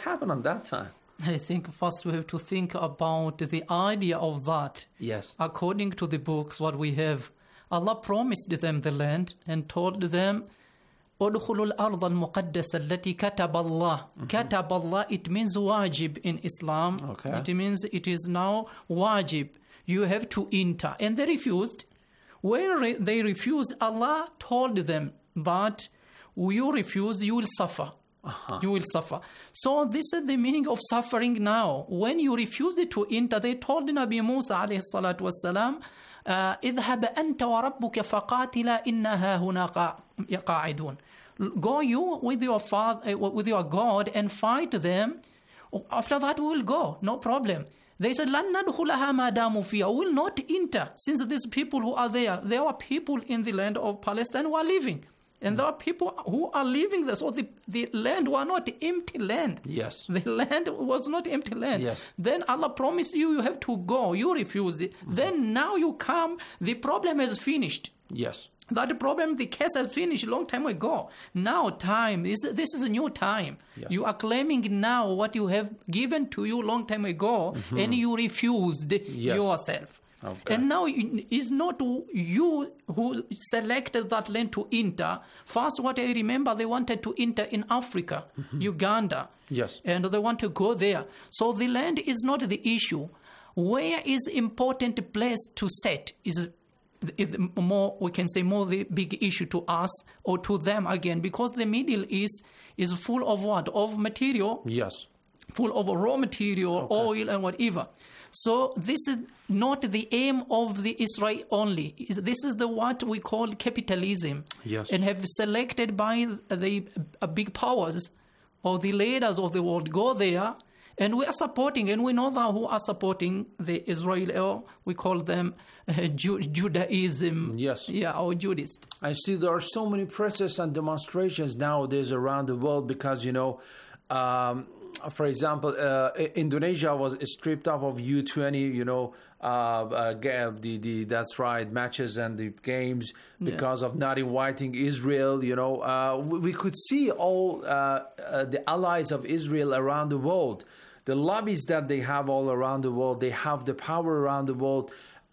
happened on that time? I think first we have to think about the idea of that. Yes. According to the books, what we have, Allah promised them the land and told them, "Udkhulul ard al-muqaddasa allati katab Allah." Katab Allah, it means wajib in Islam. Okay. It means it is now wajib. You have to enter. And they refused. When they refused, Allah told them that you refuse, you will suffer. You will suffer. So this is the meaning of suffering now. When you refused to enter, they told Nabi Musa alayhi salatu wassalam, اذهب أنت وربك فقاتلا إنها هنا قاعدون. Go you with your father, with your God, and fight them. After that we will go, no problem. They said, لن ندخلها ما داموا فيها. We will not enter, since these people who are there are people in the land of Palestine who are living. And there are people who are living there. So the land was not empty land. Yes. The land was not empty land. Yes. Then Allah promised you have to go. You refused it. Then now you come. The problem is finished. Yes. That problem, the case has finished a long time ago. Now this is a new time. Yes. You are claiming now what you have given to you long time ago, and you refused yourself. Okay. And now it's not you who selected that land to enter. First, what I remember, they wanted to enter in Africa, Uganda. Yes. And they want to go there. So the land is not the issue. Where is important place to set is more, we can say, more the big issue to us or to them again, because the Middle East is full of what? Of material. Yes. Full of raw material, oil and whatever. So this is not the aim of the Israel only. This is what we call capitalism. Yes. And have selected by the big powers or the leaders of the world go there, and we are supporting, and we know that who are supporting the Israel, we call them Judaism. Yes. Yeah, or Judist. I see there are so many protests and demonstrations nowadays around the world because, for example, Indonesia was stripped off of U20, that's right, matches and the games because of not inviting Israel. We could see all the allies of Israel around the world, the lobbies that they have all around the world. They have the power around the world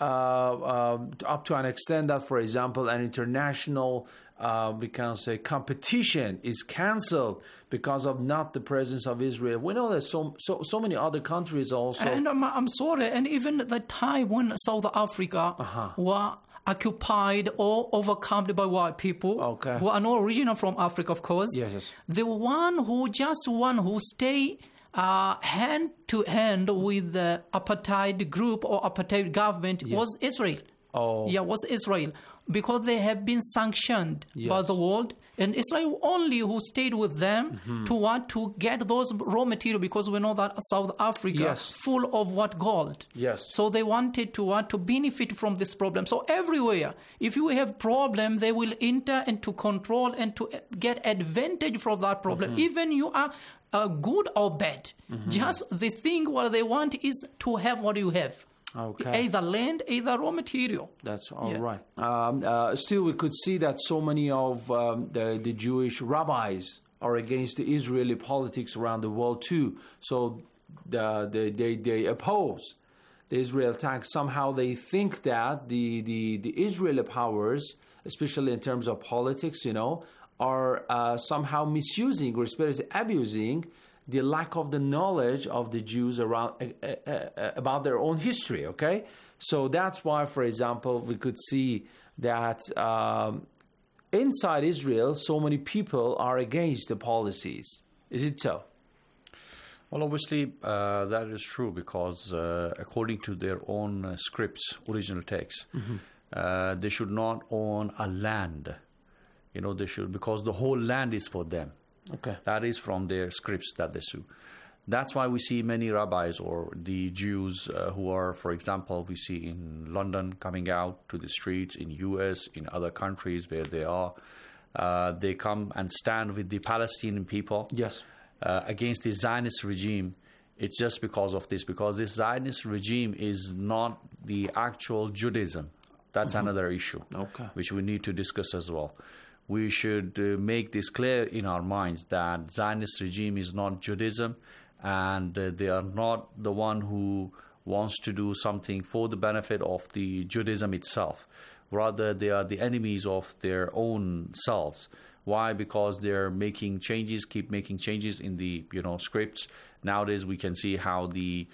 up to an extent that, for example, an international we can say competition is cancelled because of not the presence of Israel. We know that so many other countries also. And I'm sorry, and even the time when South Africa were occupied or overcome by white people who are not original from Africa, of course. Yes. The one who stay hand to hand with the apartheid group or apartheid government was Israel. Was Israel. Because they have been sanctioned by the world, and Israel only who stayed with them to get those raw material, because we know that South Africa is full of gold. Yes. So they wanted to benefit from this problem. So everywhere, if you have problem, they will enter and to control and to get advantage from that problem. Even you are good or bad. Just the thing what they want is to have what you have. Okay. Either land, either raw material. That's all right. Still, we could see that so many of the Jewish rabbis are against the Israeli politics around the world too. So they oppose the Israel attack. Somehow they think that the Israeli powers, especially in terms of politics, are somehow misusing or especially abusing the lack of the knowledge of the Jews around about their own history, okay? So that's why, for example, we could see that inside Israel, so many people are against the policies. Is it so? Well, obviously, that is true because according to their own scripts, original texts, they should not own a land. They should, because the whole land is for them. Okay. That is from their scripts that they sue. That's why we see many rabbis or the Jews who are, for example, we see in London coming out to the streets, in US, in other countries where they are. They come and stand with the Palestinian people against the Zionist regime. It's just because of this, because this Zionist regime is not the actual Judaism. That's another issue, which we need to discuss as well. We should make this clear in our minds that Zionist regime is not Judaism, and they are not the one who wants to do something for the benefit of the Judaism itself. Rather, they are the enemies of their own selves. Why? Because they're making changes, keep making changes in the scripts. Nowadays, we can see how the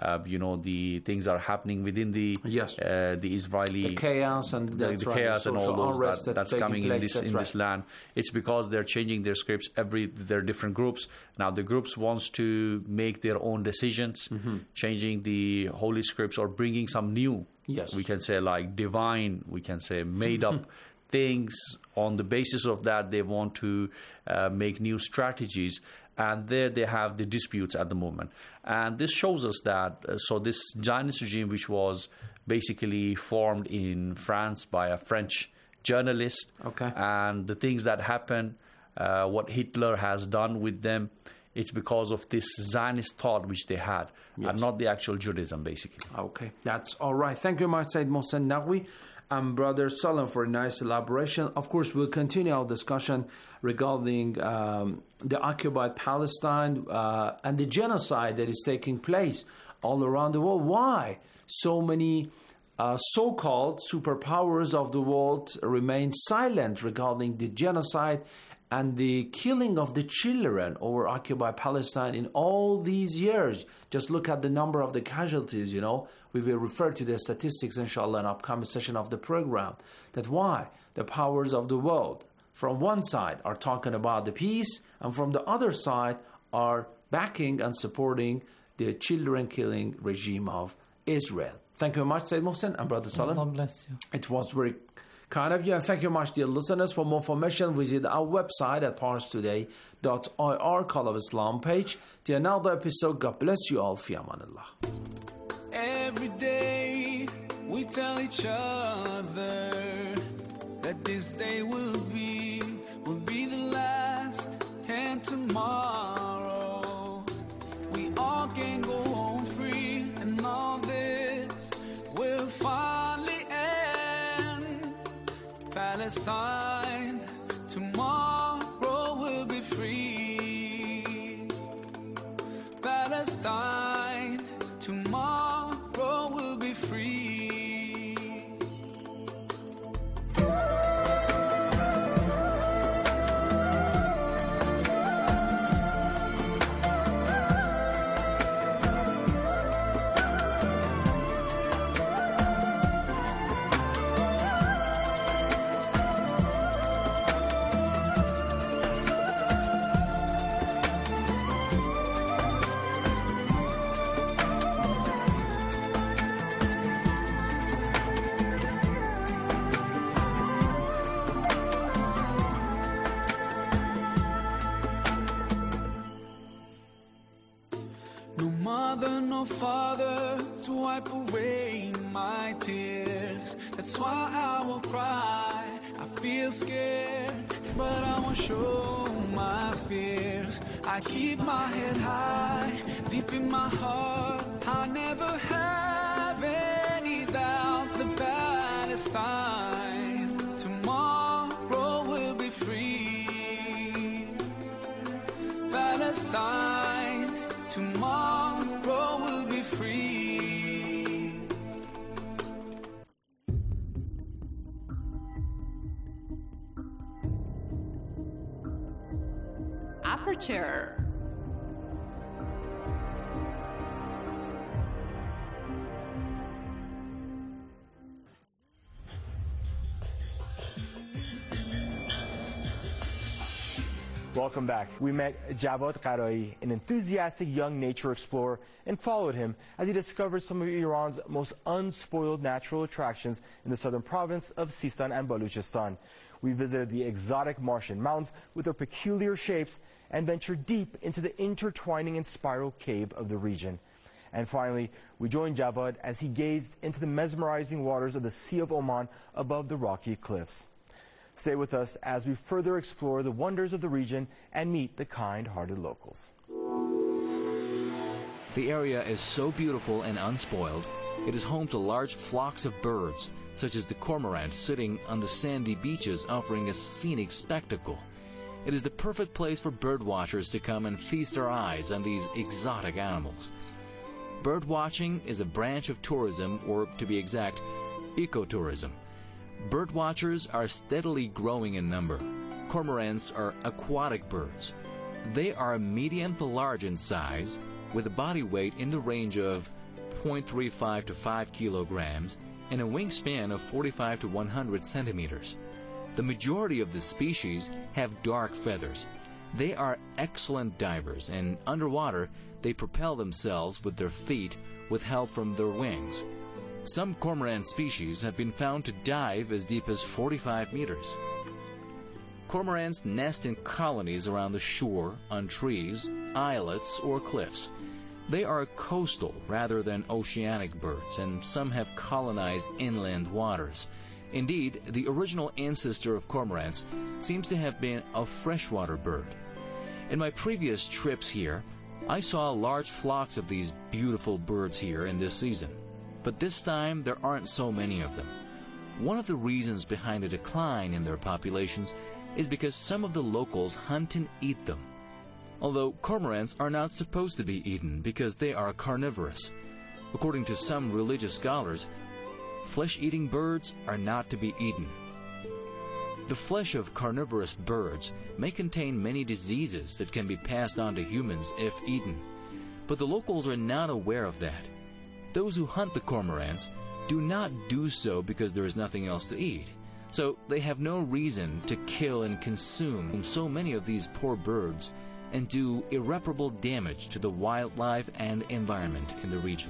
things are happening within the Israeli, the chaos and the chaos and all those that's coming in this land. It's because they're changing their scripts. They're different groups now. The groups wants to make their own decisions, changing the holy scripts or bringing some new. Yes, we can say like divine. We can say made up things. On the basis of that, they want to make new strategies. And there they have the disputes at the moment. And this shows us that, so this Zionist regime, which was basically formed in France by a French journalist, and the things that happened, what Hitler has done with them, it's because of this Zionist thought which they had, and not the actual Judaism, basically. Okay, that's all right. Thank you, much, Said Mohsen Naqvi. And Brother Salam for a nice elaboration. Of course, we'll continue our discussion regarding the occupied Palestine and the genocide that is taking place all around the world. Why so many so-called superpowers of the world remain silent regarding the genocide and the killing of the children over occupied Palestine in all these years? Just look at the number of the casualties, We will refer to the statistics, inshallah, in upcoming session of the program. That why the powers of the world, from one side, are talking about the peace, and from the other side, are backing and supporting the children-killing regime of Israel. Thank you very much, Sayyid Mohsen and Brother Salam. God bless you. It was very kind of you, and thank you much, dear listeners. For more information, visit our website at parstoday.ir, Call of Islam page. Till another episode, God bless you all. Fi amanillah. Every day we tell each other that this day will be the last, and tomorrow we all can go home free, and all this will finally end. Palestine, tomorrow will be free. Palestine, tomorrow will be free. No father to wipe away my tears. That's why I will cry. I feel scared, but I won't show my fears. I keep my head high, deep in my heart. I never have any doubt that Palestine tomorrow will be free. Palestine tomorrow will be free. Aperture. Welcome back. We met Javad Qarai, an enthusiastic young nature explorer, and followed him as he discovered some of Iran's most unspoiled natural attractions in the southern province of Sistan and Baluchistan. We visited the exotic Martian mountains with their peculiar shapes and ventured deep into the intertwining and spiral cave of the region. And finally, we joined Javad as he gazed into the mesmerizing waters of the Sea of Oman above the rocky cliffs. Stay with us as we further explore the wonders of the region and meet the kind-hearted locals. The area is so beautiful and unspoiled, it is home to large flocks of birds, such as the cormorant sitting on the sandy beaches offering a scenic spectacle. It is the perfect place for bird watchers to come and feast their eyes on these exotic animals. Bird watching is a branch of tourism, or to be exact, ecotourism. Bird watchers are steadily growing in number. Cormorants are aquatic birds. They are medium to large in size, with a body weight in the range of 0.35 to 5 kilograms and a wingspan of 45 to 100 centimeters. The majority of the species have dark feathers. They are excellent divers, and underwater they propel themselves with their feet with help from their wings. Some cormorant species have been found to dive as deep as 45 meters. Cormorants nest in colonies around the shore, on trees, islets, or cliffs. They are coastal rather than oceanic birds, and some have colonized inland waters. Indeed, the original ancestor of cormorants seems to have been a freshwater bird. In my previous trips here, I saw large flocks of these beautiful birds here in this season, but this time there aren't so many of them. One of the reasons behind the decline in their populations is because some of the locals hunt and eat them. Although cormorants are not supposed to be eaten because they are carnivorous. According to some religious scholars, flesh-eating birds are not to be eaten. The flesh of carnivorous birds may contain many diseases that can be passed on to humans if eaten, but the locals are not aware of that. Those who hunt the cormorants do not do so because there is nothing else to eat, so they have no reason to kill and consume so many of these poor birds and do irreparable damage to the wildlife and environment in the region.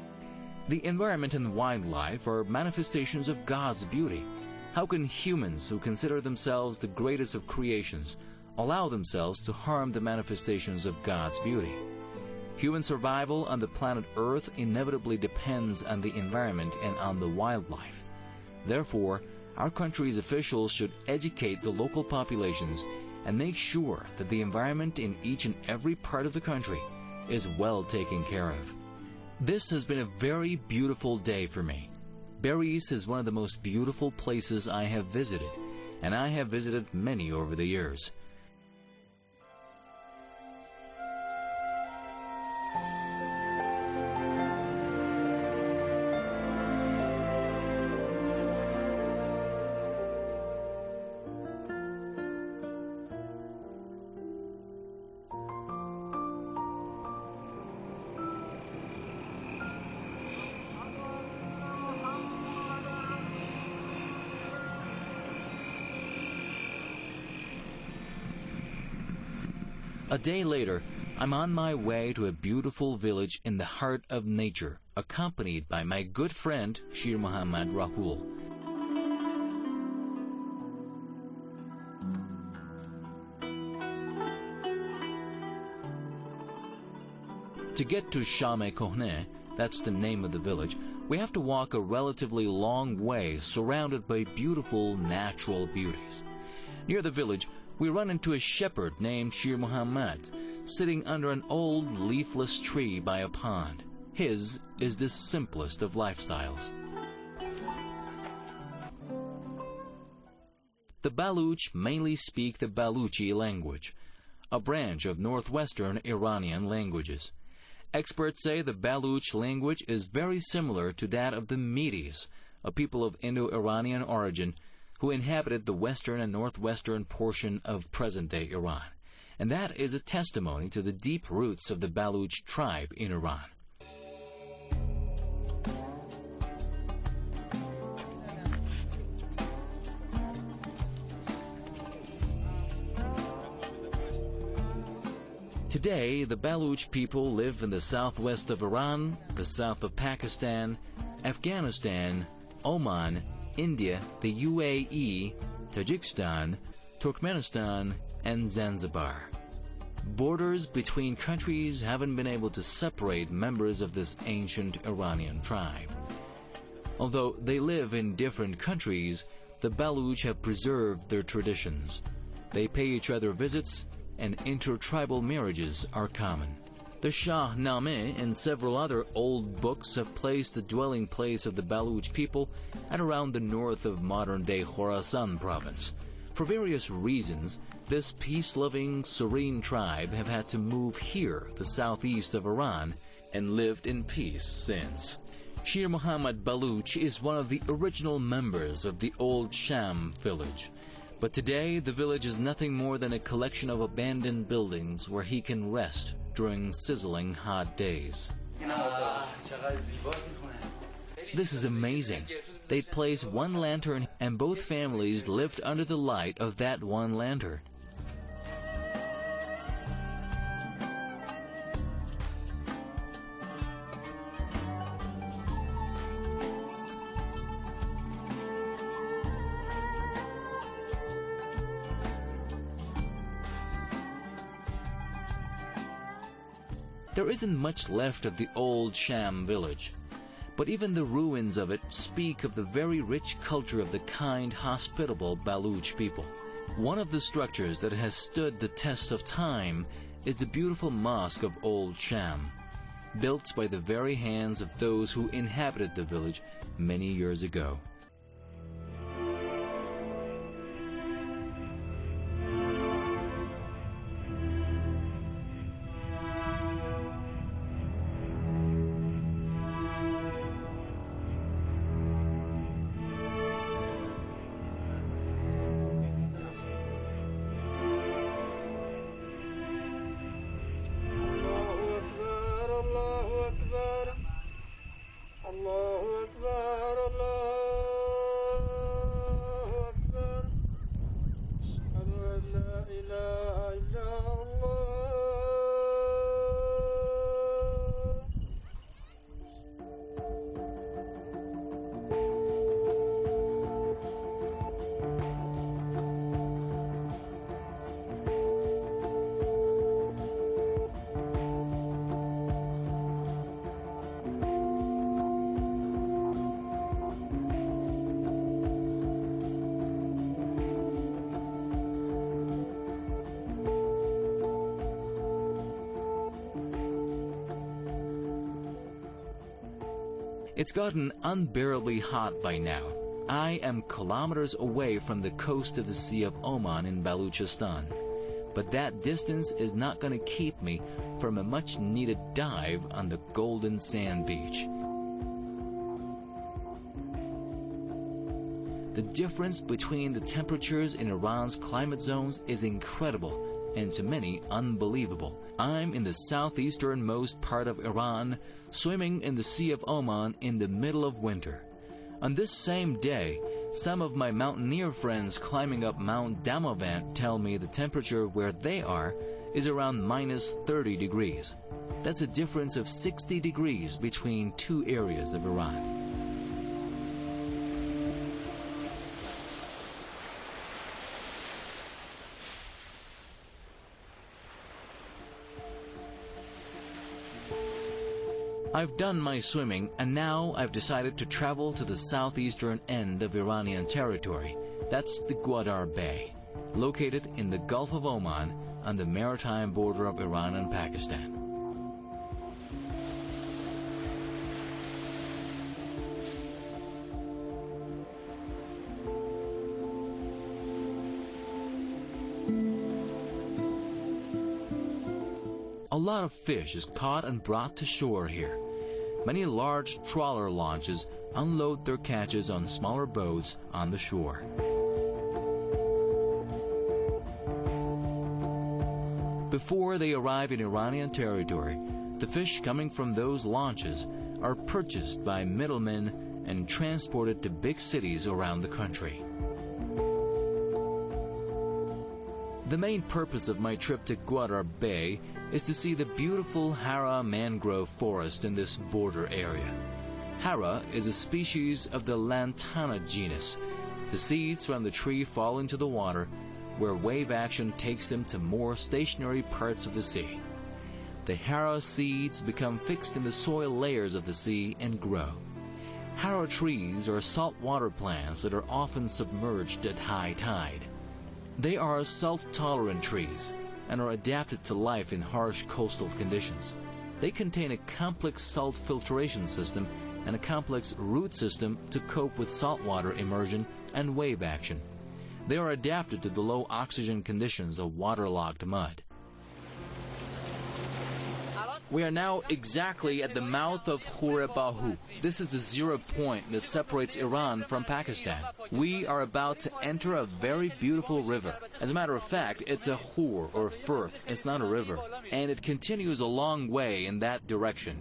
The environment and wildlife are manifestations of God's beauty. How can humans who consider themselves the greatest of creations allow themselves to harm the manifestations of God's beauty? Human survival on the planet Earth inevitably depends on the environment and on the wildlife. Therefore, our country's officials should educate the local populations and make sure that the environment in each and every part of the country is well taken care of. This has been a very beautiful day for me. Bariz is one of the most beautiful places I have visited, and I have visited many over the years. A day later, I'm on my way to a beautiful village in the heart of nature, accompanied by my good friend Shir Muhammad Rahul. To get to Sham-e-Kohne, that's the name of the village, we have to walk a relatively long way surrounded by beautiful natural beauties. Near the village, we run into a shepherd named Shir Muhammad, sitting under an old leafless tree by a pond. His is the simplest of lifestyles. The Baluch mainly speak the Baluchi language, a branch of northwestern Iranian languages. Experts say the Baluch language is very similar to that of the Medes, a people of Indo-Iranian origin who inhabited the western and northwestern portion of present-day Iran. And that is a testimony to the deep roots of the Baluch tribe in Iran. Today, the Baluch people live in the southwest of Iran, the south of Pakistan, Afghanistan, Oman, India, the UAE, Tajikistan, Turkmenistan, and Zanzibar. Borders between countries haven't been able to separate members of this ancient Iranian tribe. Although they live in different countries, the Baluch have preserved their traditions. They pay each other visits, and intertribal marriages are common. The Shahnameh and several other old books have placed the dwelling place of the Baluch people at around the north of modern-day Khorasan province. For various reasons, this peace-loving, serene tribe have had to move here, the southeast of Iran, and lived in peace since. Shir Muhammad Baluch is one of the original members of the Old Sham village. But today, the village is nothing more than a collection of abandoned buildings where he can rest during sizzling hot days. This is amazing. They'd place one lantern, and both families lived under the light of that one lantern. There isn't much left of the old Sham village, but even the ruins of it speak of the very rich culture of the kind, hospitable Baluch people. One of the structures that has stood the test of time is the beautiful mosque of Old Sham, built by the very hands of those who inhabited the village many years ago. It's gotten unbearably hot by now. I am kilometers away from the coast of the Sea of Oman in Baluchistan. But that distance is not going to keep me from a much-needed dive on the golden sand beach. The difference between the temperatures in Iran's climate zones is incredible, and to many, unbelievable. I'm in the southeasternmost part of Iran, swimming in the Sea of Oman in the middle of winter. On this same day, some of my mountaineer friends climbing up Mount Damavand tell me the temperature where they are is around minus 30 degrees. That's a difference of 60 degrees between two areas of Iran. I've done my swimming, and now I've decided to travel to the southeastern end of Iranian territory. That's the Gwadar Bay, located in the Gulf of Oman on the maritime border of Iran and Pakistan. A lot of fish is caught and brought to shore here. Many large trawler launches unload their catches on smaller boats on the shore. Before they arrive in Iranian territory, the fish coming from those launches are purchased by middlemen and transported to big cities around the country. The main purpose of my trip to Gwadar Bay is to see the beautiful Hara mangrove forest in this border area. Hara is a species of the Lantana genus. The seeds from the tree fall into the water, where wave action takes them to more stationary parts of the sea. The Hara seeds become fixed in the soil layers of the sea and grow. Hara trees are saltwater plants that are often submerged at high tide. They are salt-tolerant trees and are adapted to life in harsh coastal conditions. They contain a complex salt filtration system and a complex root system to cope with saltwater immersion and wave action. They are adapted to the low oxygen conditions of waterlogged mud. We are now exactly at the mouth of Khor Bahu. This is the 0 point that separates Iran from Pakistan. We are about to enter a very beautiful river. As a matter of fact, it's a khor or firth. It's not a river. And it continues a long way in that direction.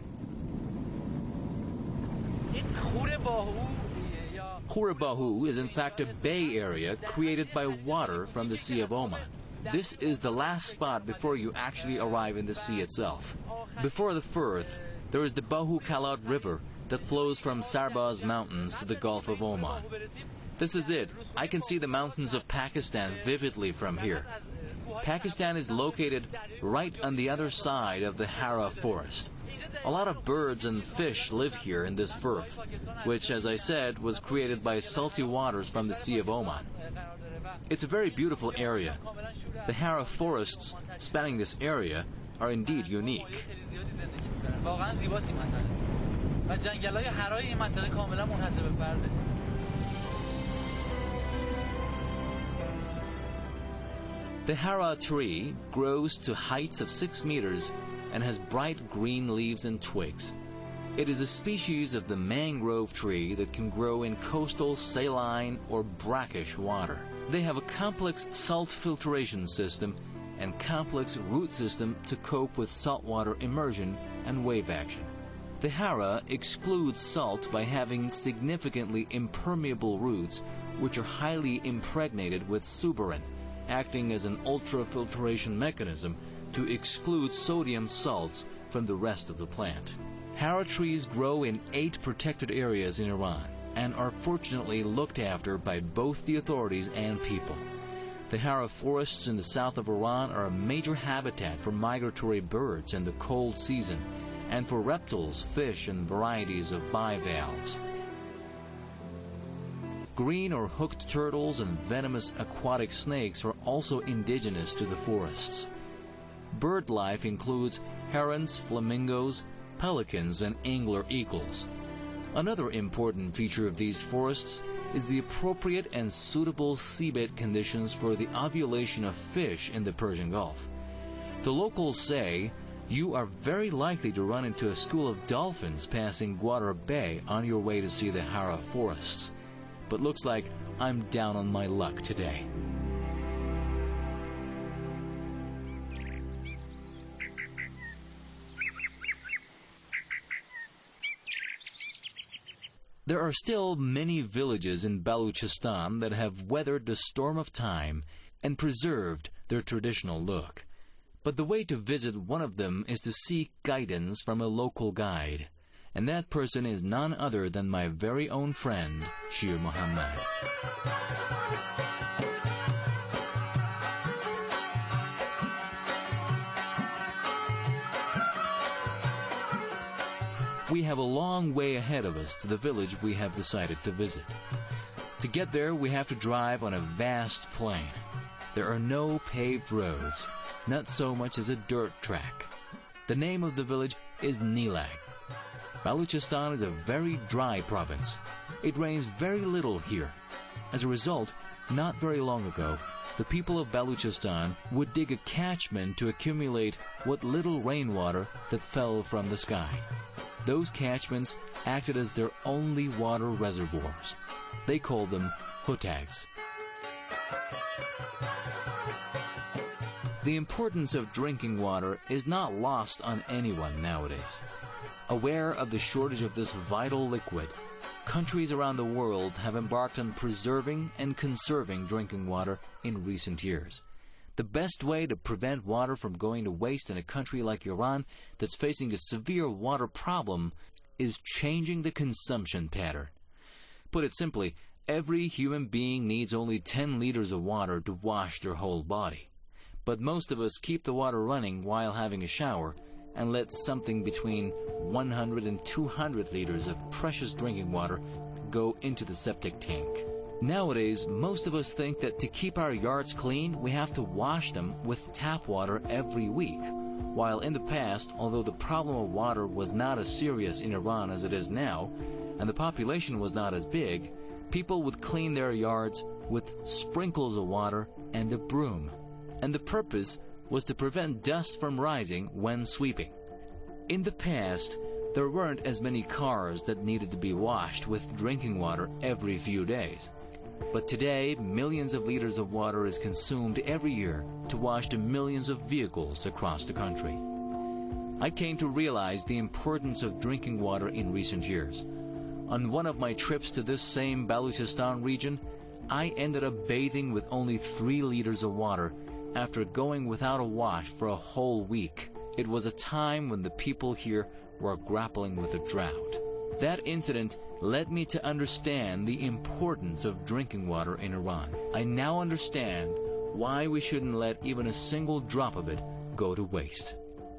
Khor Bahu is in fact a bay area created by water from the Sea of Oman. This is the last spot before you actually arrive in the sea itself. Before the firth, there is the Bahu Kalat River that flows from Sarbaz Mountains to the Gulf of Oman. This is it. I can see the mountains of Pakistan vividly from here. Pakistan is located right on the other side of the Hara forest. A lot of birds and fish live here in this firth, which, as I said, was created by salty waters from the Sea of Oman. It's a very beautiful area. The Hara forests spanning this area are indeed unique. The Hara tree grows to heights of 6 meters and has bright green leaves and twigs. It is a species of the mangrove tree that can grow in coastal, saline, or brackish water. They have a complex salt filtration system and complex root system to cope with saltwater immersion and wave action. The Hara excludes salt by having significantly impermeable roots which are highly impregnated with suberin, acting as an ultrafiltration mechanism to exclude sodium salts from the rest of the plant. Hara trees grow in 8 protected areas in Iran and are fortunately looked after by both the authorities and people. The Hara forests in the south of Iran are a major habitat for migratory birds in the cold season and for reptiles, fish, and varieties of bivalves. Green or hooked turtles and venomous aquatic snakes are also indigenous to the forests. Bird life includes herons, flamingos, pelicans, and angler eagles. Another important feature of these forests is the appropriate and suitable seabed conditions for the ovulation of fish in the Persian Gulf. The locals say you are very likely to run into a school of dolphins passing Gwadar Bay on your way to see the Hara forests. But looks like I'm down on my luck today. There are still many villages in Balochistan that have weathered the storm of time and preserved their traditional look. But the way to visit one of them is to seek guidance from a local guide. And that person is none other than my very own friend, Shir Muhammad. We have a long way ahead of us to the village we have decided to visit. To get there, we have to drive on a vast plain. There are no paved roads, not so much as a dirt track. The name of the village is Nilag. Balochistan is a very dry province. It rains very little here. As a result, not very long ago, the people of Balochistan would dig a catchment to accumulate what little rainwater that fell from the sky. Those catchments acted as their only water reservoirs. They called them hotags. The importance of drinking water is not lost on anyone nowadays. Aware of the shortage of this vital liquid, countries around the world have embarked on preserving and conserving drinking water in recent years. The best way to prevent water from going to waste in a country like Iran that's facing a severe water problem is changing the consumption pattern. Put it simply, every human being needs only 10 liters of water to wash their whole body. But most of us keep the water running while having a shower and let something between 100 and 200 liters of precious drinking water go into the septic tank. Nowadays, most of us think that to keep our yards clean, we have to wash them with tap water every week. While in the past, although the problem of water was not as serious in Iran as it is now, and the population was not as big, People would clean their yards with sprinkles of water and a broom, and the purpose was to prevent dust from rising when sweeping. In the past, there weren't as many cars that needed to be washed with drinking water every few days. But today, millions of liters of water is consumed every year to wash the millions of vehicles across the country. I came to realize the importance of drinking water in recent years. On one of my trips to this same Baluchistan region, I ended up bathing with only 3 liters of water after going without a wash for a whole week. It was a time when the people here were grappling with a drought. That incident led me to understand the importance of drinking water in Iran. I now understand why we shouldn't let even a single drop of it go to waste.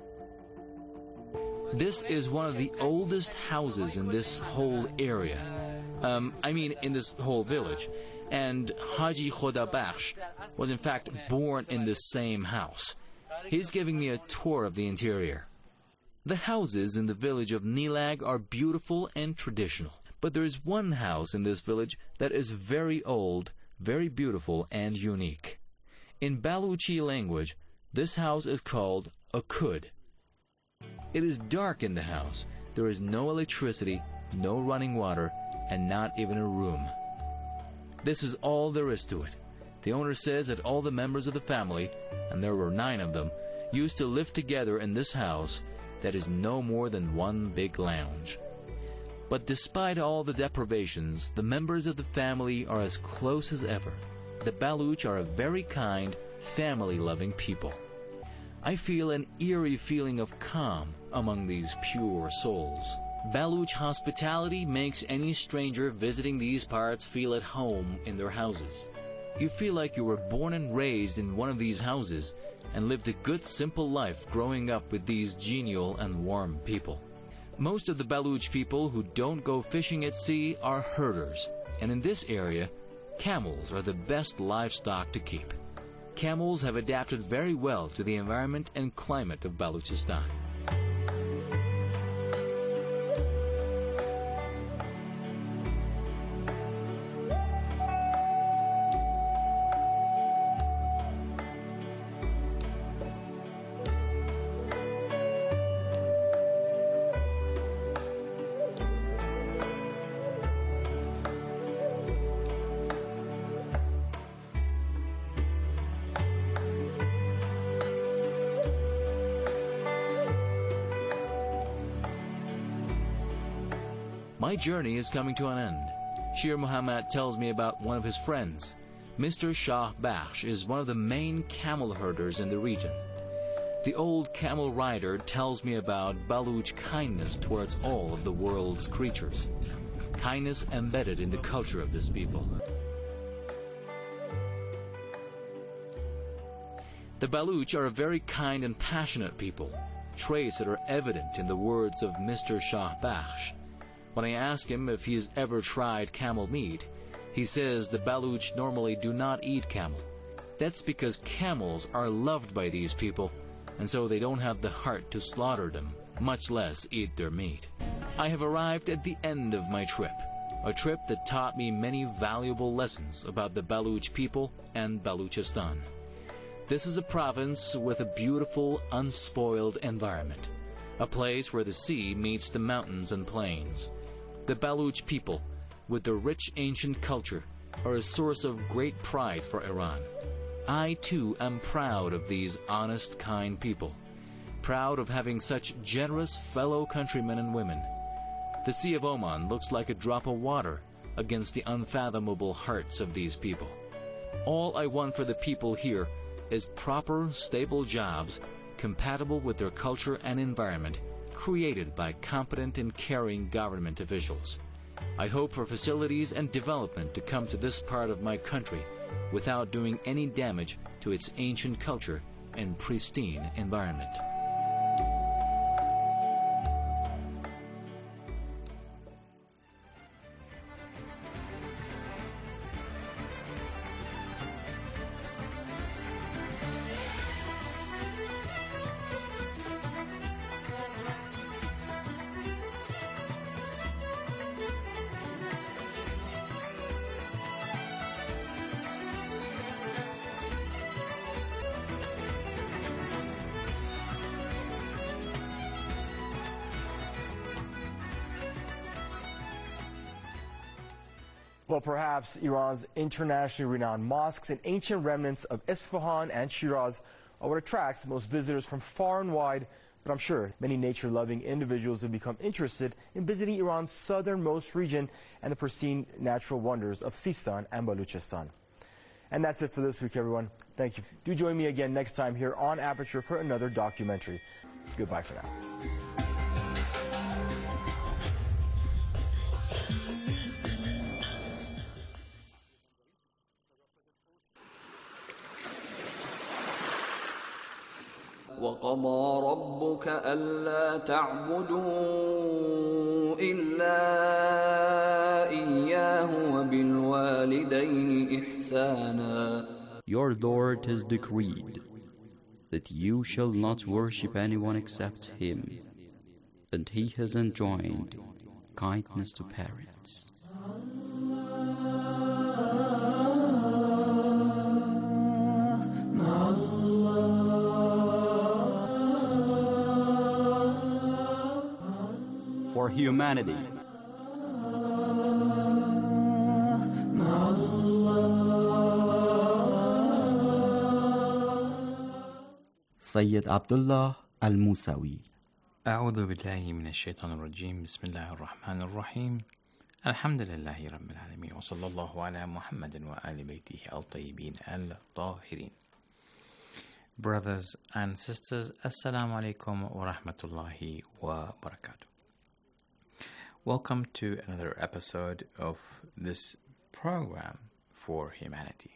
This is one of the oldest houses in this whole area. In this whole village. And Haji Khodabakhsh was in fact born in this same house. He's giving me a tour of the interior. The houses in the village of Nilag are beautiful and traditional. But there is one house in this village that is very old, very beautiful, and unique. In Baluchi language, this house is called a khud. It is dark in the house. There is no electricity, no running water, and not even a room. This is all there is to it. The owner says that all the members of the family, and there were 9 of them, used to live together in this house that is no more than one big lounge. But despite all the deprivations, the members of the family are as close as ever. The Baluch are a very kind, family-loving people. I feel an eerie feeling of calm among these pure souls. Baluch hospitality makes any stranger visiting these parts feel at home in their houses. You feel like you were born and raised in one of these houses and lived a good simple life growing up with these genial and warm people. Most of the Baluch people who don't go fishing at sea are herders, and in this area, camels are the best livestock to keep. Camels have adapted very well to the environment and climate of Baluchistan. My journey is coming to an end. Shir Muhammad tells me about one of his friends. Mr. Shah Bakhsh is one of the main camel herders in the region. The old camel rider tells me about Baluch kindness towards all of the world's creatures. Kindness embedded in the culture of this people. The Baluch are a very kind and passionate people, traits that are evident in the words of Mr. Shah Bakhsh. When I ask him if he's ever tried camel meat, he says the Baluch normally do not eat camel. That's because camels are loved by these people, and so they don't have the heart to slaughter them, much less eat their meat. I have arrived at the end of my trip, a trip that taught me many valuable lessons about the Baluch people and Baluchistan. This is a province with a beautiful, unspoiled environment, a place where the sea meets the mountains and plains. The Baluch people, with their rich ancient culture, are a source of great pride for Iran. I, too, am proud of these honest, kind people, proud of having such generous fellow countrymen and women. The Sea of Oman looks like a drop of water against the unfathomable hearts of these people. All I want for the people here is proper, stable jobs compatible with their culture and environment, created by competent and caring government officials. I hope for facilities and development to come to this part of my country without doing any damage to its ancient culture and pristine environment. Well, perhaps Iran's internationally renowned mosques and ancient remnants of Isfahan and Shiraz are what attracts most visitors from far and wide, but I'm sure many nature-loving individuals have become interested in visiting Iran's southernmost region and the pristine natural wonders of Sistan and Baluchistan. And that's it for this week, everyone. Thank you. Do join me again next time here on Aperture for another documentary. Goodbye for now. وقضى ربك ألا تعبدوا إلا إياه وبالوالدين إحسانا. Your Lord has decreed that you shall not worship anyone except Him, and He has enjoined kindness to parents. For humanity. Sayyid Abdullah Al-Musawi. أعوذ بالله من الشيطان الرجيم بسم الله الرحمن الرحيم الحمد لله رب العالمين وصلى الله على محمد وآل بيته الطيبين الطاهرين. Brothers and sisters, Assalamu alaikum wa rahmatullahi wa barakatuh. Welcome to another episode of this program for humanity.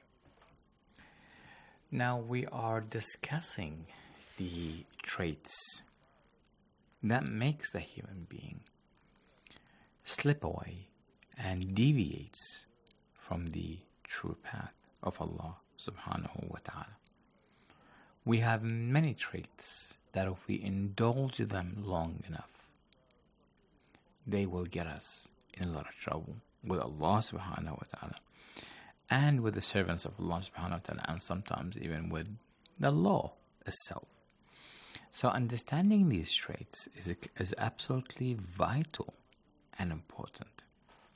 Now we are discussing the traits that makes the human being slip away and deviates from the true path of Allah subhanahu wa ta'ala. We have many traits that if we indulge them long enough, they will get us in a lot of trouble with Allah subhanahu wa ta'ala and with the servants of Allah subhanahu wa ta'ala, and sometimes even with the law itself. So understanding these traits is absolutely vital and important.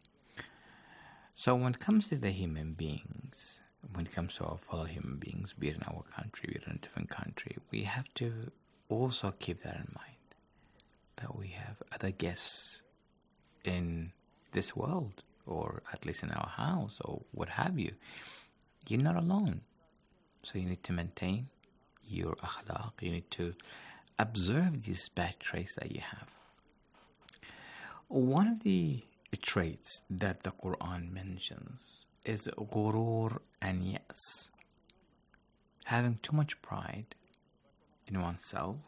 So when it comes to the human beings, when it comes to our fellow human beings, be it in our country, be it in a different country, we have to also keep that in mind, that we have other guests in this world, or at least in our house, or what have you. You're not alone. So you need to maintain your akhlaq. You need to observe these bad traits that you have. One of the traits that the Quran mentions is ghurur and yas. Having too much pride in oneself,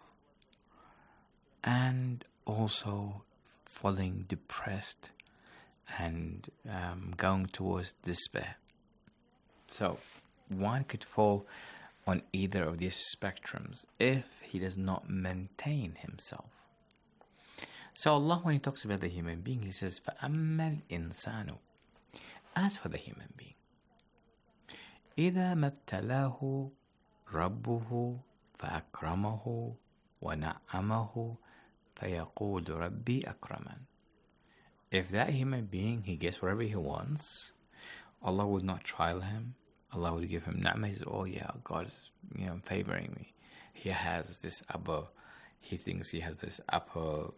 and also falling depressed and going towards despair. So one could fall on either of these spectrums if he does not maintain himself. So Allah, when He talks about the human being, He says, فَأَمَّا الْإِنسَانُ. As for the human being, إِذَا مَبْتَلَاهُ رَبُّهُ فَأَكْرَمَهُ وَنَعَّمَهُ فَيَقُولُ رَبِّي أَكْرَمَنِ. If that human being, he gets whatever he wants, Allah would not trial him. Allah would give him ni'mah. He says, oh yeah, God is favoring me. He has this upper, he thinks he has this upper,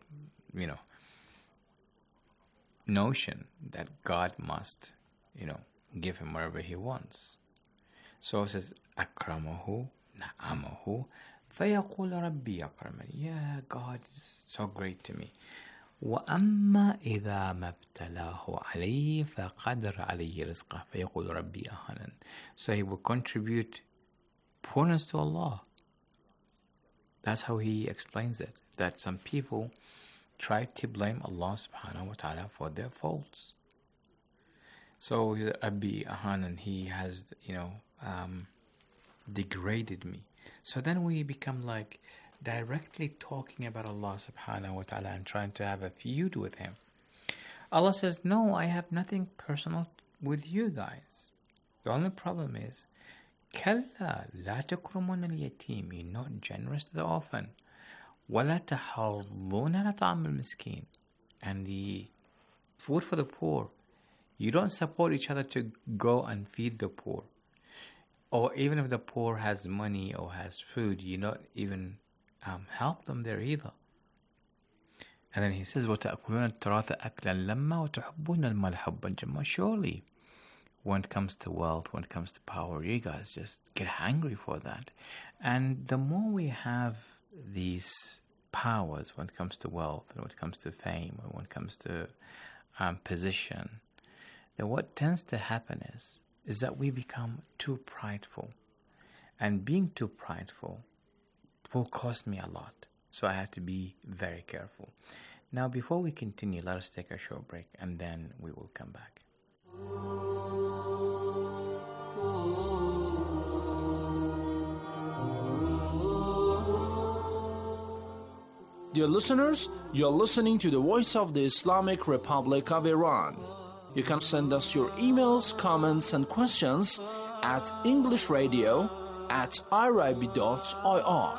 notion that God must, give him whatever he wants. So it says, أَكْرَمَهُ نَعَّمَهُ فَيَقُولُ رَبِّي أَكْرَمَنِ. Yeah, God is so great to me. وَأَمَّا إِذَا مَبْتَلَاهُ عَلَيْهِ فَقَدَرَ عَلَيْهِ رِزْقَهُ فَيَقُولُ رَبِّي أَهَانَنِ. So he will contribute poorness to Allah. That's how he explains it. That some people try to blame Allah subhanahu wa ta'ala for their faults. So Rabbi Ahanan, he has, degraded me. So then we become like directly talking about Allah subhanahu wa ta'ala and trying to have a feud with Him. Allah says, no, I have nothing personal with you guys. The only problem is, كَلَّا لَا تَكْرُمُونَ الْيَتِيمِ. You're not generous to the orphan. وَلَا تَحَضُّونَ عَلَى طَعَامِ الْمِسْكِينِ. And the food for the poor, You don't support each other to go and feed the poor. Or even if the poor has money or has food, you don't even help them there either. And then he says, وَتَأْكُلُونَ التُّرَاثَ أَكْلًا لَمَّا وَتُحِبُّونَ الْمَالَ حُبًّا جَمًّا. Surely, when it comes to wealth, when it comes to power, you guys just get hungry for that. And the more we have these powers when it comes to wealth, and when it comes to fame, and when it comes to position, then what tends to happen is that we become too prideful. And being too prideful will cost me a lot. So I have to be very careful. Now, before we continue, let us take a short break and then we will come back. Dear listeners, you're listening to the Voice of the Islamic Republic of Iran. You can send us your emails, comments, and questions at englishradio@irib.ir.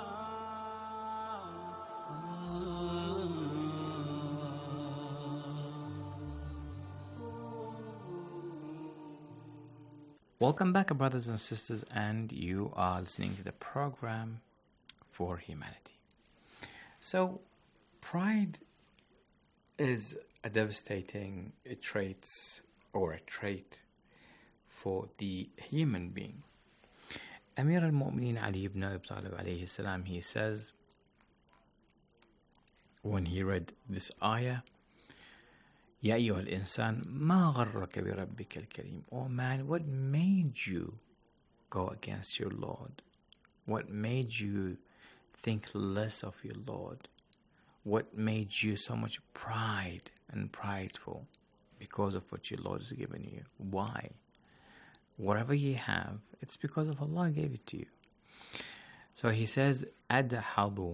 Welcome back, brothers and sisters, and you are listening to the program For Humanity. So, pride is a devastating trait for the human being. Amir al-Mu'mineen Ali ibn Abi Talib alayhi salam, he says, when he read this ayah, يا أيها الإنسان ما غرك بربك الكريم. Oh man, what made you go against your Lord? What made you think less of your Lord? What made you so much pride and prideful because of what your Lord has given you? Why? Whatever you have, it's because of Allah gave it to you. So he says, أدحض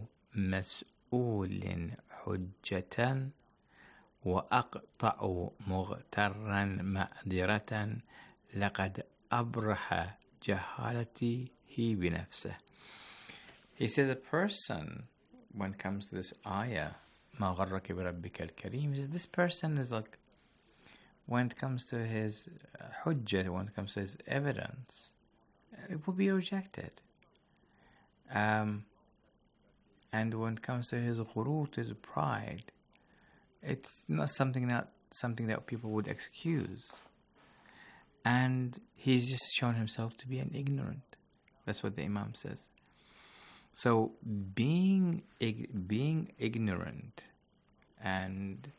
مسؤول حجة وأقطع مغترا مأدرة لقد أبرح جهالته بنفسه. He says a person, when it comes to this ayah, ما غرك بربك الكريم, this person is like, when it comes to his hujjah, when it comes to his evidence, it will be rejected. And when it comes to his ghurur, his pride, it's not something that people would excuse. And he's just shown himself to be an ignorant. That's what the Imam says. So being ignorant and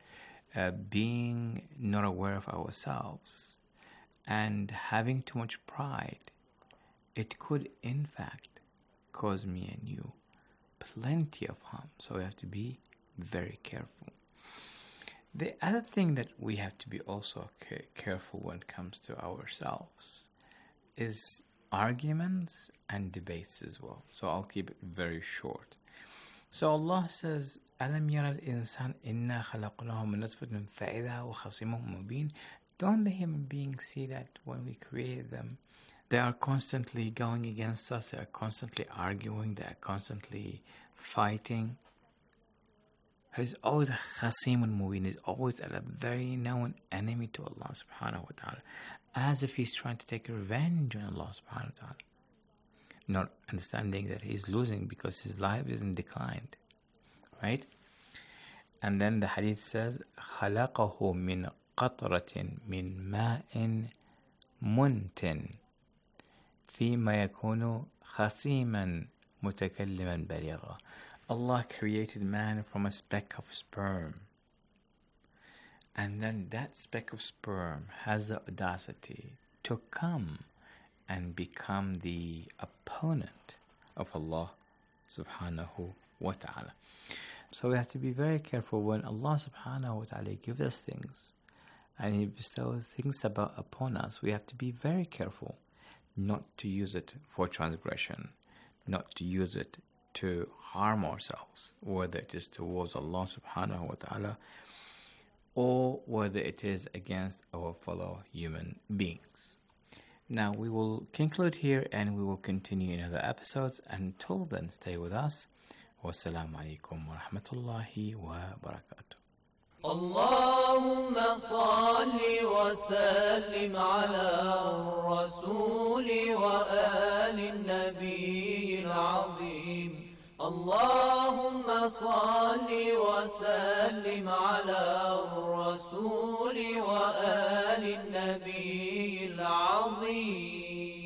being not aware of ourselves and having too much pride, it could in fact cause me and you plenty of harm. So we have to be very careful. The other thing that we have to be also careful when it comes to ourselves is arguments and debates as well. So I'll keep it very short. So Allah says, أَلَمْ يَرَ الْإِنسَانِ إِنَّا خَلَقْنَاهُ مِنْ نُطْفَةٍ فَإِذَا هُوَ خَصِيمٌ مُبِينٌ. Don't the human beings see that when we created them, they are constantly going against us, they are constantly arguing, they are constantly fighting. He's always a khasimun mubin, he's always a very known enemy to Allah subhanahu wa ta'ala, as if he's trying to take revenge on Allah subhanahu wa ta'ala, not understanding that he's losing because his life is in decline, right? And then the hadith says, خَلَقَهُ مِنْ قَطْرَةٍ مِنْ مَاءٍ مُنْتٍ فِيمَا يَكُونُ خَصِيمًا مُتَكَلِّمًا بَلِيغًا. Allah created man from a speck of sperm. And then that speck of sperm has the audacity to come and become the opponent of Allah subhanahu wa ta'ala. So we have to be very careful when Allah subhanahu wa ta'ala gives us things and He bestows things upon us. We have to be very careful not to use it for transgression, not to use it to harm ourselves, whether it is towards Allah subhanahu wa ta'ala or whether it is against our fellow human beings. Now we will conclude here and we will continue in other episodes. Until then, stay with us. Wassalamu alaikum wa rahmatullahi wa barakatuh. Allah اللهم صل وسلم على الرسول وآل النبي العظيم اللهم صل وسلم على الرسول وآل النبي العظيم.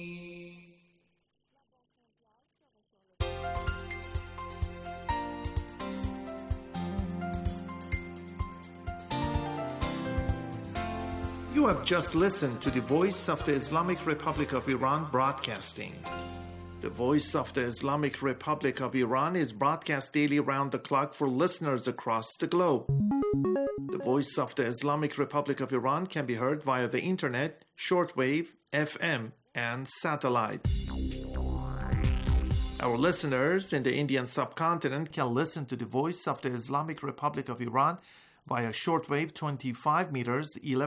You have just listened to the Voice of the Islamic Republic of Iran broadcasting. The Voice of the Islamic Republic of Iran is broadcast daily around the clock for listeners across the globe. The Voice of the Islamic Republic of Iran can be heard via the internet, shortwave, FM, and satellite. Our listeners in the Indian subcontinent can listen to the Voice of the Islamic Republic of Iran via shortwave 25 meters,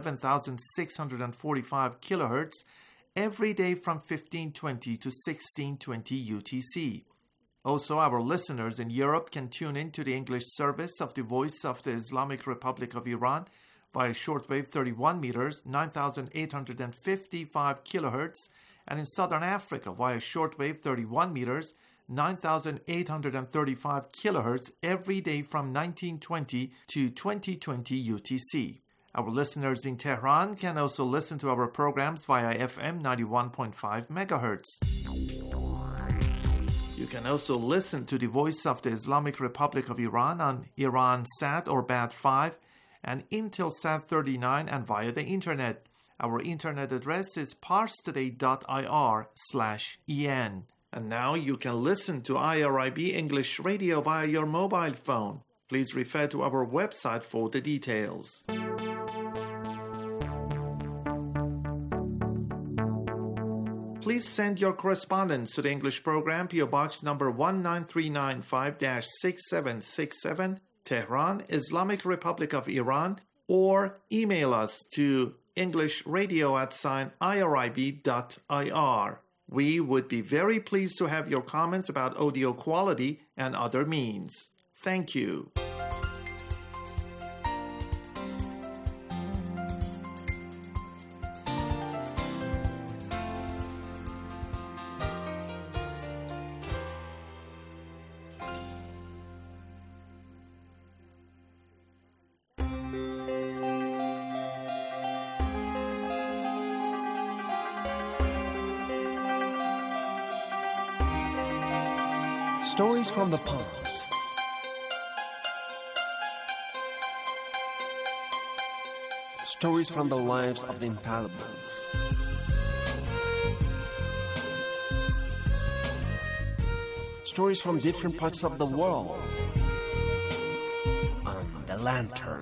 11,645 kilohertz, every day from 1520 to 1620 UTC. Also, our listeners in Europe can tune in to the English service of the Voice of the Islamic Republic of Iran via shortwave 31 meters, 9,855 kilohertz, and in Southern Africa via shortwave 31 meters, 9,835 kilohertz every day from 1920 to 2020 UTC. Our listeners in Tehran can also listen to our programs via FM 91.5 megahertz. You can also listen to the Voice of the Islamic Republic of Iran on Iransat or Bat5 and Intelsat 39 and via the internet. Our internet address is parstoday.ir/en. And now you can listen to IRIB English Radio via your mobile phone. Please refer to our website for the details. Please send your correspondence to the English program, PO Box number 19395-6767, Tehran, Islamic Republic of Iran, or email us to englishradio@irib.ir. We would be very pleased to have your comments about audio quality and other means. Thank you. Stories from the past. Stories from the lives of the infallibles. Stories from different parts of the world. On The Lantern.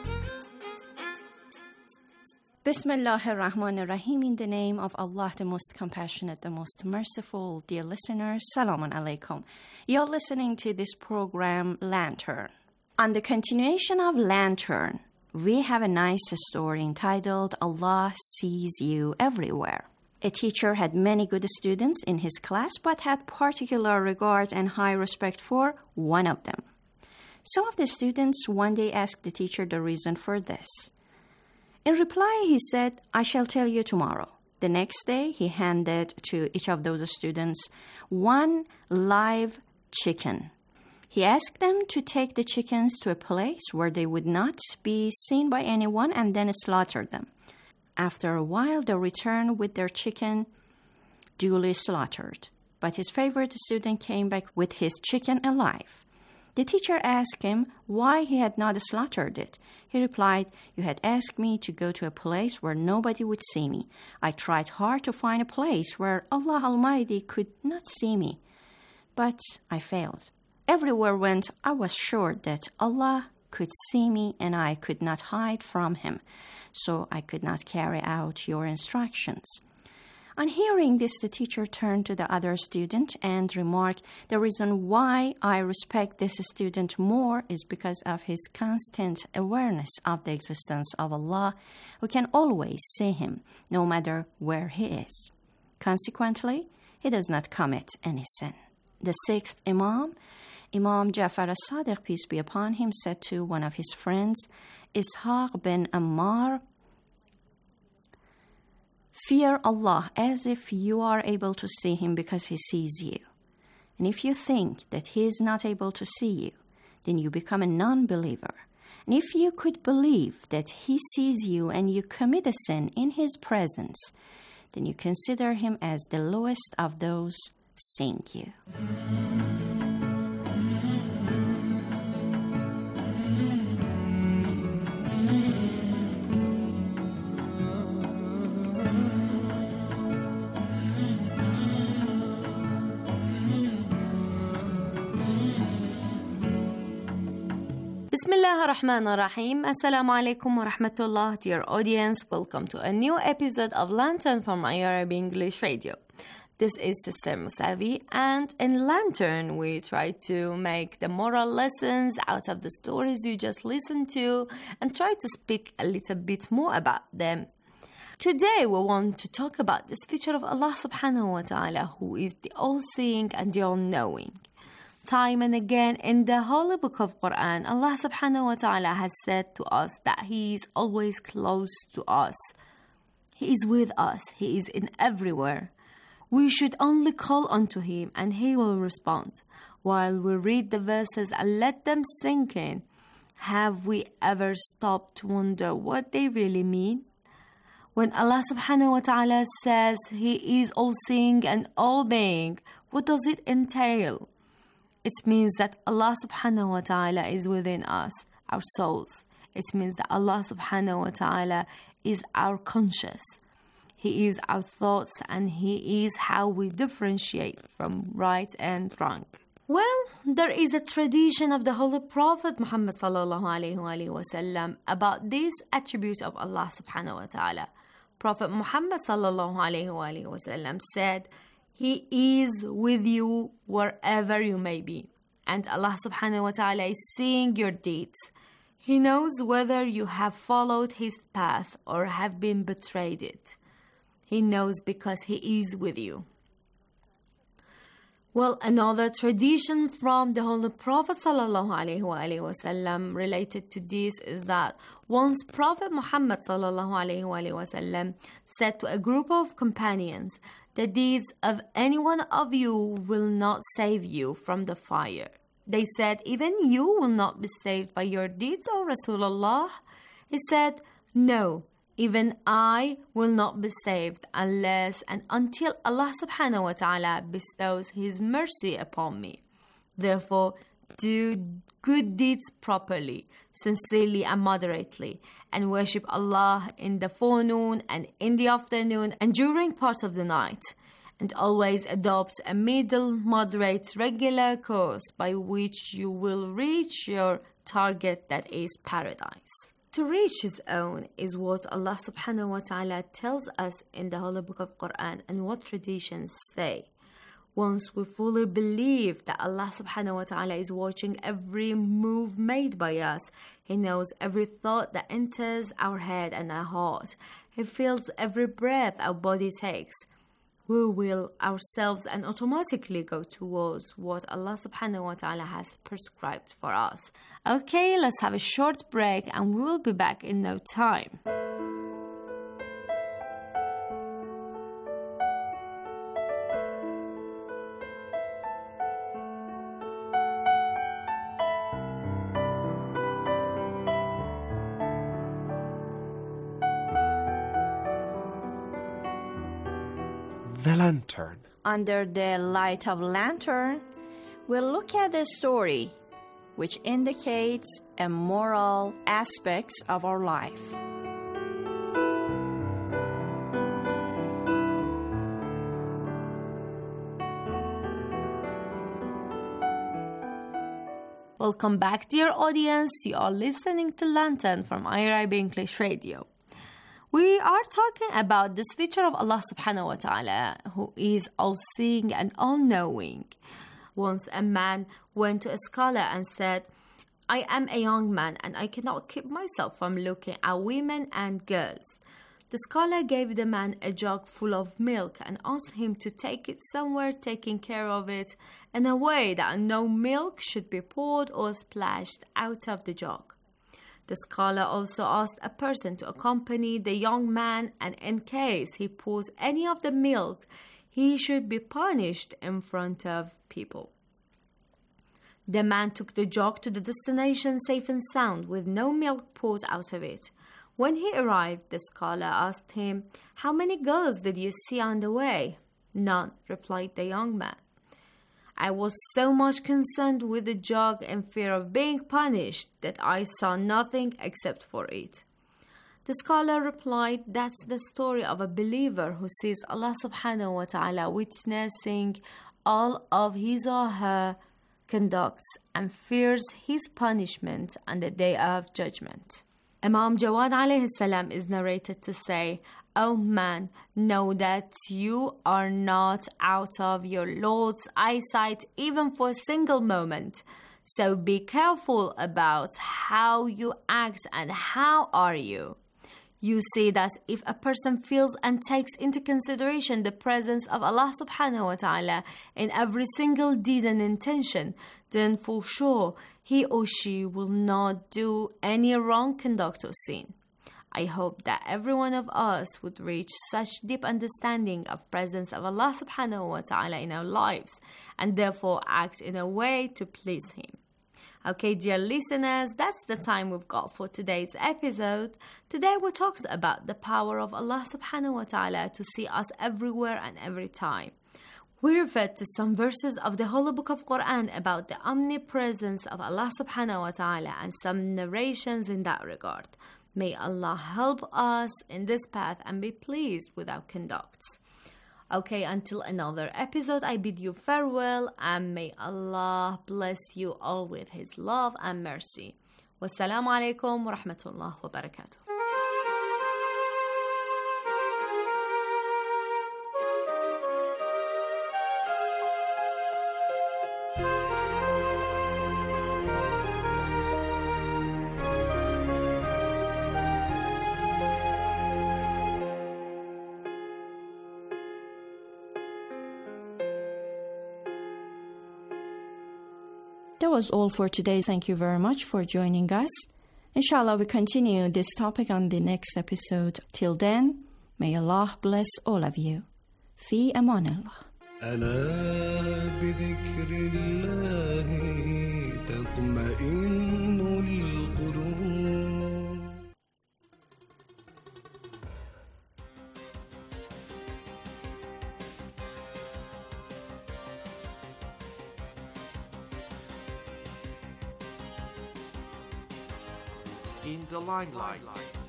Bismillah ar-Rahman ar-Rahim, in the name of Allah, the most compassionate, the most merciful. Dear listeners, Salamun Alaikum. You're listening to this program, Lantern. On the continuation of Lantern, we have a nice story entitled, Allah Sees You Everywhere. A teacher had many good students in his class, but had particular regard and high respect for one of them. Some of the students one day asked the teacher the reason for this. In reply, he said, I shall tell you tomorrow. The next day, he handed to each of those students one live chicken. He asked them to take the chickens to a place where they would not be seen by anyone and then slaughter them. After a while, they returned with their chicken duly slaughtered. But his favorite student came back with his chicken alive. The teacher asked him why he had not slaughtered it. He replied, You had asked me to go to a place where nobody would see me. I tried hard to find a place where Allah Almighty could not see me, but I failed. Everywhere I went, I was sure that Allah could see me and I could not hide from Him, so I could not carry out your instructions. On hearing this, the teacher turned to the other student and remarked, The reason why I respect this student more is because of his constant awareness of the existence of Allah, who can always see Him, no matter where He is. Consequently, he does not commit any sin. The sixth Imam, Imam Ja'far as-Sadiq, peace be upon him, said to one of his friends, Ishaq bin Ammar, fear Allah as if you are able to see him because he sees you. And if you think that he is not able to see you, then you become a non-believer. And if you could believe that he sees you and you commit a sin in his presence, then you consider him as the lowest of those seeing you. Bismillah ar-Rahman ar-Rahim. Assalamu alaikum wa rahmatullah. Dear audience, welcome to a new episode of Lantern from IRIB English Radio. This is Sister Musavi, and in Lantern we try to make the moral lessons out of the stories you just listened to and try to speak a little bit more about them. Today we want to talk about this feature of Allah subhanahu wa ta'ala, who is the all-seeing and the all-knowing. Time and again in the Holy Book of Quran, Allah subhanahu wa ta'ala has said to us that He is always close to us. He is with us. He is in everywhere. We should only call unto Him and He will respond. While we read the verses and let them sink in, have we ever stopped to wonder what they really mean? When Allah subhanahu wa ta'ala says He is all-seeing and all-being, what does it entail? It means that Allah subhanahu wa ta'ala is within us, our souls. It means that Allah subhanahu wa ta'ala is our conscious. He is our thoughts and He is how we differentiate from right and wrong. Well, there is a tradition of the Holy Prophet Muhammad sallallahu alayhi wa sallam about this attribute of Allah subhanahu wa ta'ala. Prophet Muhammad sallallahu alayhi wa sallam said, He is with you wherever you may be. And Allah subhanahu wa ta'ala is seeing your deeds. He knows whether you have followed His path or have been betrayed it. He knows because He is with you. Well, another tradition from the Holy Prophet sallallahu alayhi wa sallam related to this is that once Prophet Muhammad sallallahu alayhi wa sallam said to a group of companions, the deeds of any one of you will not save you from the fire. They said, even you will not be saved by your deeds, O Rasulullah? He said, no, even I will not be saved unless and until Allah subhanahu wa ta'ala bestows His mercy upon me. Therefore, do good deeds properly, sincerely and moderately, and worship Allah in the forenoon and in the afternoon and during part of the night, and always adopt a middle, moderate, regular course by which you will reach your target, that is paradise. To reach His own is what Allah subhanahu wa ta'ala tells us in the Holy Book of Quran and what traditions say. Once we fully believe that Allah subhanahu wa ta'ala is watching every move made by us, He knows every thought that enters our head and our heart. He feels every breath our body takes. We will ourselves and automatically go towards what Allah subhanahu wa ta'ala has prescribed for us. Okay, let's have a short break and we will be back in no time. The Lantern. Under the light of lantern, we'll look at the story which indicates a moral aspects of our life. Welcome back, dear audience. You are listening to Lantern from IRIB English Radio. We are talking about this feature of Allah subhanahu wa ta'ala, who is all-seeing and all-knowing. Once a man went to a scholar and said, I am a young man and I cannot keep myself from looking at women and girls. The scholar gave the man a jug full of milk and asked him to take it somewhere, taking care of it in a way that no milk should be poured or splashed out of the jug. The scholar also asked a person to accompany the young man, and in case he pours any of the milk, he should be punished in front of people. The man took the jug to the destination safe and sound, with no milk poured out of it. When he arrived, the scholar asked him, "How many girls did you see on the way?" "None," replied the young man. "I was so much concerned with the jug in fear of being punished that I saw nothing except for it." The scholar replied, "That's the story of a believer who sees Allah subhanahu wa ta'ala witnessing all of his or her conducts and fears his punishment on the day of judgment." Imam Jawad alayhi salam is narrated to say, "O man, know that you are not out of your Lord's eyesight even for a single moment. So be careful about how you act and how are you. You see that if a person feels and takes into consideration the presence of Allah subhanahu wa ta'ala in every single deed and intention, then for sure he or she will not do any wrong conduct or sin." I hope that every one of us would reach such deep understanding of presence of Allah subhanahu wa ta'ala in our lives and therefore act in a way to please Him. Okay, dear listeners, that's the time we've got for today's episode. Today we talked about the power of Allah subhanahu wa ta'ala to see us everywhere and every time. We referred to some verses of the Holy Book of Quran about the omnipresence of Allah subhanahu wa ta'ala and some narrations in that regard. May Allah help us in this path and be pleased with our conducts. Okay, until another episode, I bid you farewell and may Allah bless you all with His love and mercy. Wassalamu alaikum wa rahmatullah wa barakatuh. That was all for today. Thank you very much for joining us. Inshallah, we continue this topic on the next episode. Till then, may Allah bless all of you. Fi amanillah. ألا بذكر الله تطمئن القلوب. In the limelight.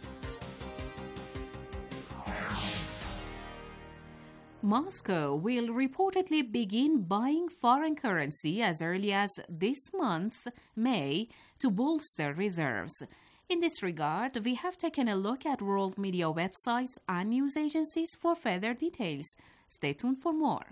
Moscow will reportedly begin buying foreign currency as early as this month, May, to bolster reserves. In this regard, we have taken a look at world media websites and news agencies for further details. Stay tuned for more.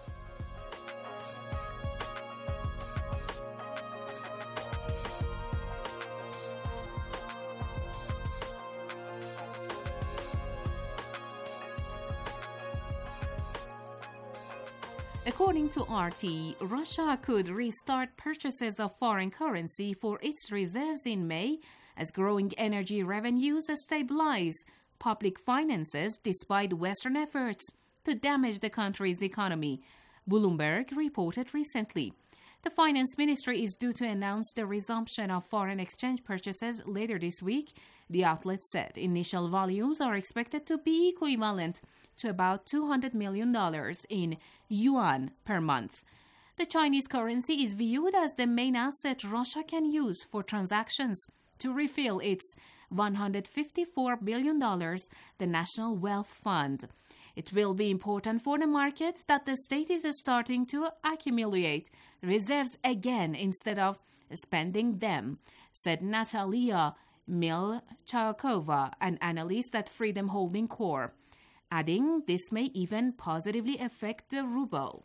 According to RT, Russia could restart purchases of foreign currency for its reserves in May as growing energy revenues stabilize public finances despite Western efforts to damage the country's economy, Bloomberg reported recently. The Finance Ministry is due to announce the resumption of foreign exchange purchases later this week. The outlet said initial volumes are expected to be equivalent to about $200 million in yuan per month. The Chinese currency is viewed as the main asset Russia can use for transactions to refill its $154 billion, the National Wealth Fund. It will be important for the market that the state is starting to accumulate reserves again instead of spending them, said Natalia Milchakova, an analyst at Freedom Holding Corp., adding this may even positively affect the ruble.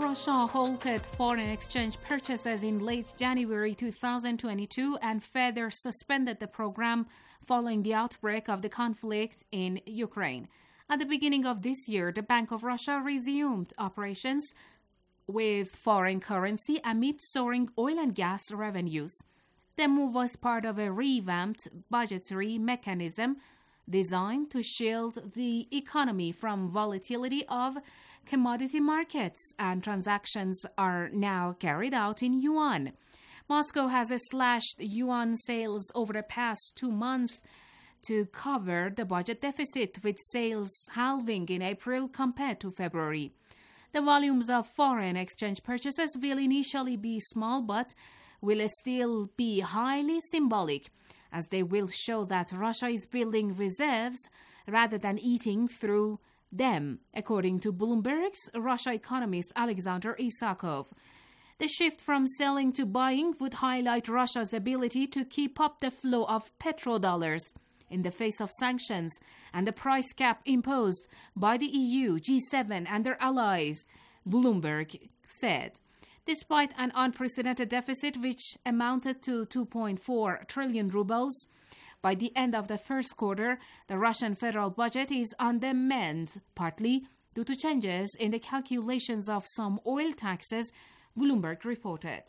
Russia halted foreign exchange purchases in late January 2022 and further suspended the program following the outbreak of the conflict in Ukraine. At the beginning of this year, the Bank of Russia resumed operations with foreign currency amid soaring oil and gas revenues. The move was part of a revamped budgetary mechanism designed to shield the economy from volatility of commodity markets, and transactions are now carried out in yuan. Moscow has slashed yuan sales over the past 2 months to cover the budget deficit, with sales halving in April compared to February. The volumes of foreign exchange purchases will initially be small, but will still be highly symbolic, as they will show that Russia is building reserves rather than eating through them, according to Bloomberg's Russia economist Alexander Isakov. The shift from selling to buying would highlight Russia's ability to keep up the flow of petrodollars in the face of sanctions and the price cap imposed by the EU, G7 and their allies, Bloomberg said. Despite an unprecedented deficit which amounted to 2.4 trillion rubles, by the end of the first quarter, the Russian federal budget is on the mend, partly due to changes in the calculations of some oil taxes, Bloomberg reported.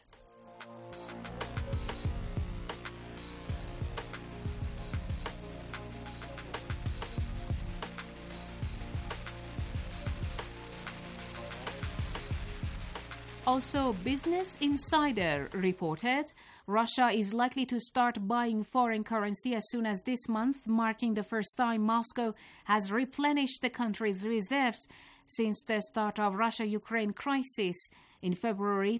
Also, Business Insider reported Russia is likely to start buying foreign currency as soon as this month, marking the first time Moscow has replenished the country's reserves since the start of Russia-Ukraine crisis in February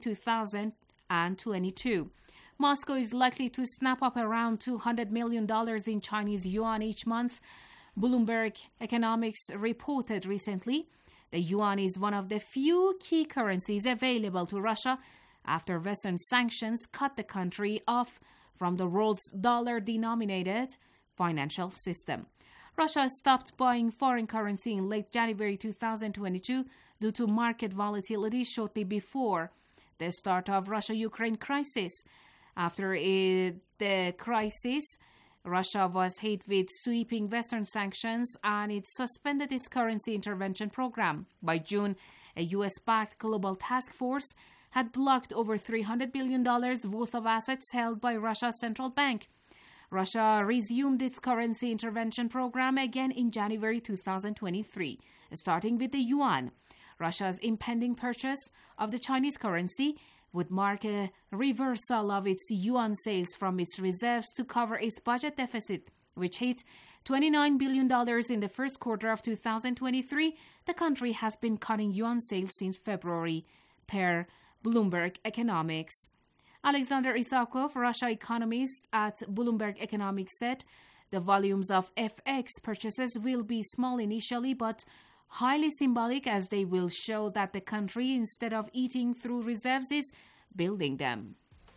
2022. Moscow is likely to snap up around $200 million in Chinese yuan each month, Bloomberg Economics reported recently. The yuan is one of the few key currencies available to Russia after Western sanctions cut the country off from the world's dollar-denominated financial system. Russia stopped buying foreign currency in late January 2022 due to market volatility shortly before the start of Russia-Ukraine crisis. After the crisis, Russia was hit with sweeping Western sanctions and it suspended its currency intervention program. By June, a U.S.-backed global task force had blocked over $300 billion worth of assets held by Russia's central bank. Russia resumed its currency intervention program again in January 2023, starting with the yuan. Russia's impending purchase of the Chinese currency would mark a reversal of its yuan sales from its reserves to cover its budget deficit, which hit $29 billion in the first quarter of 2023. The country has been cutting yuan sales since February, per Bloomberg Economics. Alexander Isakov, Russia economist at Bloomberg Economics, said the volumes of FX purchases will be small initially, but highly symbolic, as they will show that the country, instead of eating through reserves, is building them.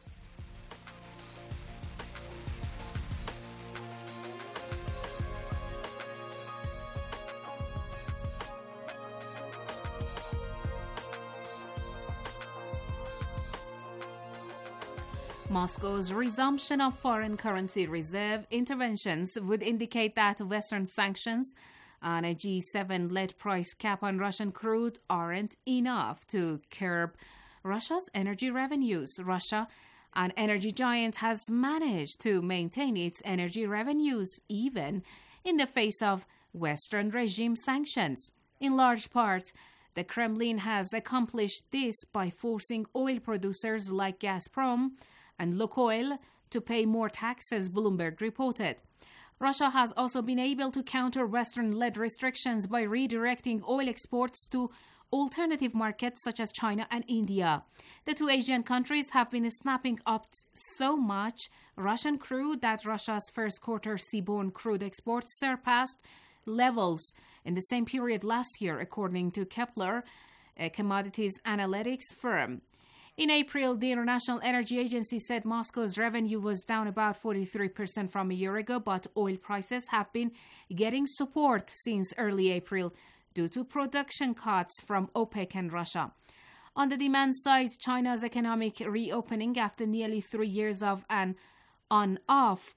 Moscow's resumption of foreign currency reserve interventions would indicate that Western sanctions and a G7-led price cap on Russian crude aren't enough to curb Russia's energy revenues. Russia, an energy giant, has managed to maintain its energy revenues even in the face of Western regime sanctions. In large part, the Kremlin has accomplished this by forcing oil producers like Gazprom and Lukoil to pay more taxes, Bloomberg reported. Russia has also been able to counter Western-led restrictions by redirecting oil exports to alternative markets such as China and India. The two Asian countries have been snapping up so much Russian crude that Russia's first quarter seaborne crude exports surpassed levels in the same period last year, according to Kepler, a commodities analytics firm. In April, the International Energy Agency said Moscow's revenue was down about 43% from a year ago, but oil prices have been getting support since early April due to production cuts from OPEC and Russia. On the demand side, China's economic reopening after nearly 3 years of an on-off